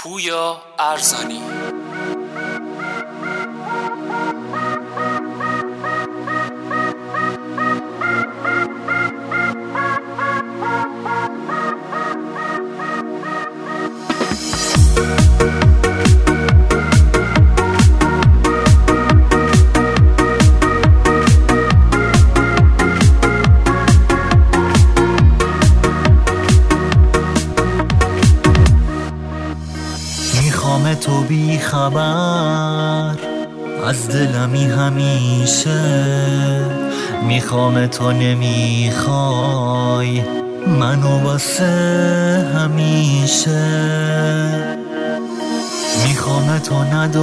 پویا ارزانی. میخوام تو بی خبر از دلمی همیشه، میخوام تو نمیخوای منو واسه همیشه، میخوام تو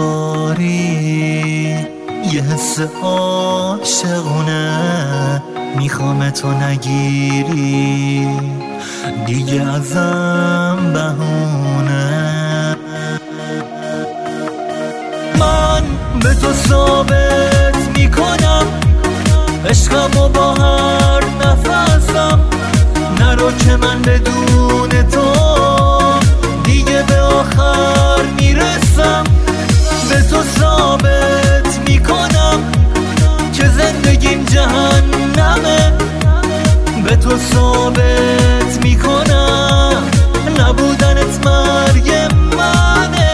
نداری یه حس عاشقونه، میخوام تو نگیری دیگه ازم بهونه. من به تو ثابت میکنم عشقمو با هر نفسم، نرو که من بدون تو دیگه به آخر میرسم. به تو ثابت میکنم که زندگیم جهنمه، به تو ثابت میکنم نبودنت مرگ منه.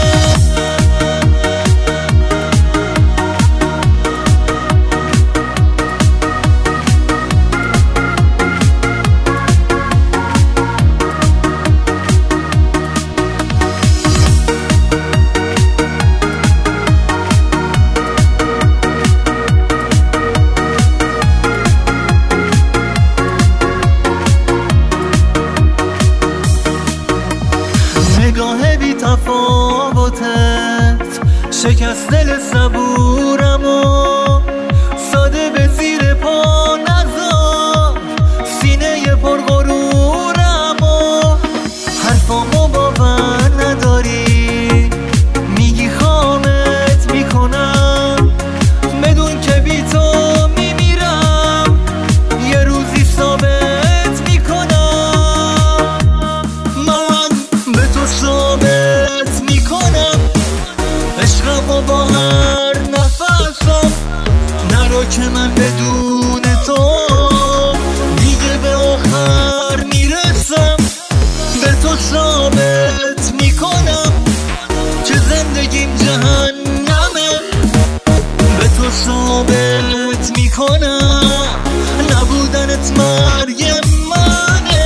نگاه بی تفاوتت شکست دل صبورمو، ساده به زیر پا نذار سینه پر غرورمو. حرفامو باور نداری میگی خامت میکنم، بدون که بی تو میمیرم یه روزی ثابت میکنم. من به تو ثابت میکنم عشقمو با هر نفسم، نرو که من بدون تو دیگه به آخر میرسم. به تو ثابت میکنم که زندگیم جهنمه، به تو ثابت میکنم نبودنت مرگ منه.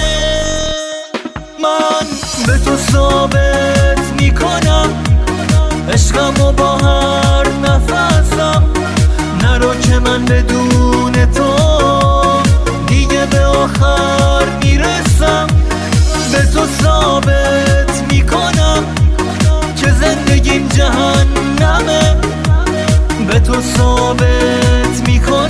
من به تو ثابت میکنم عشقمو با هر نفسم، نرو که من بدون تو دیگه به آخر میرسم. به تو ثابت میکنم که زندگیم جهنمه، به تو ثابت میکنم